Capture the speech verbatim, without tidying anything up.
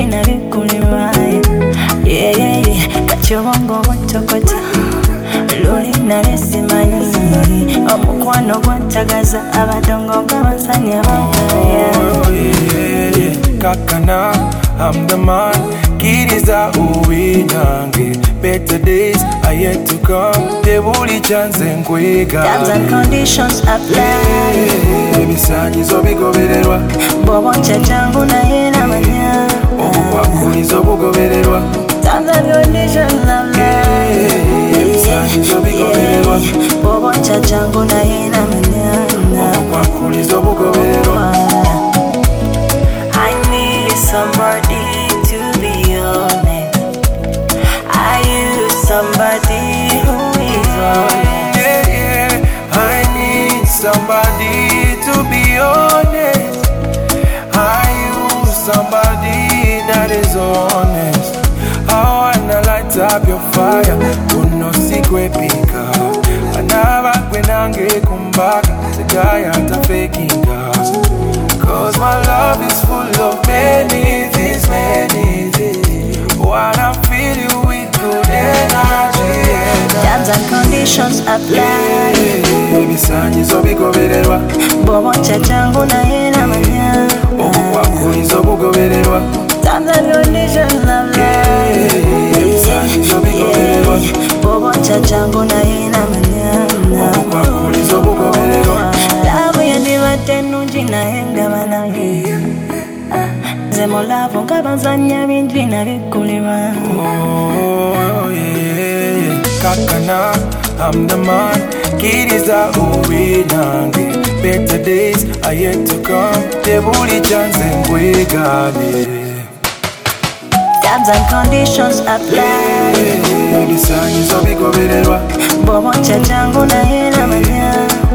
njina bikuliwaye. Yeah, yeah, yeah. Kachobongo watokota luli nalesimanyi omukwano gwantagaza abadongo ngabasanya bangaya. Kakana, I'm the man. Kiriza uwinange. Better days are yet to come. Tebuli chance nkwega. Terms and conditions apply. Ebisanyizo bigobererwa. Bobo nchajangu na yena manya. Obukwakulizo bugobererwa. Terms and conditions apply. Ebisanyizo bigobererwa. Bobo nchajangu na yena manya. Obukwakulizo bugobererwa. Somebody to be honest. Are you somebody who is honest? Yeah, yeah. I need somebody to be honest. Are you somebody that is honest? I wanna light up your fire. Uno sikwe pika. Anaba kwenange kumbaka. Segaya ta faking us. Cause my love is full of many things, many things. Wanna feel you with good energy. Terms and conditions apply. Ebisanyizo bigobererwa. Bobo nchajangu na yena manya. Obukwakulizo bugobererwa. Terms and conditions apply. Ebisanyizo bigobererwa. Bobo nchajangu na yena manya. Obukwakulizo bugobererwa. Love yandibate nungi naye ndaba naye. Nze mu love nk'abazannya bingi nabikulirwa. Oh, yeah. Kakana, I'm the man. Kiriza uwinange. Better days are yet to come. Tebuli chance nkwegane. Terms and conditions apply. Ebisanyizo bigobererwa. Bobo nchajangu na yena manya.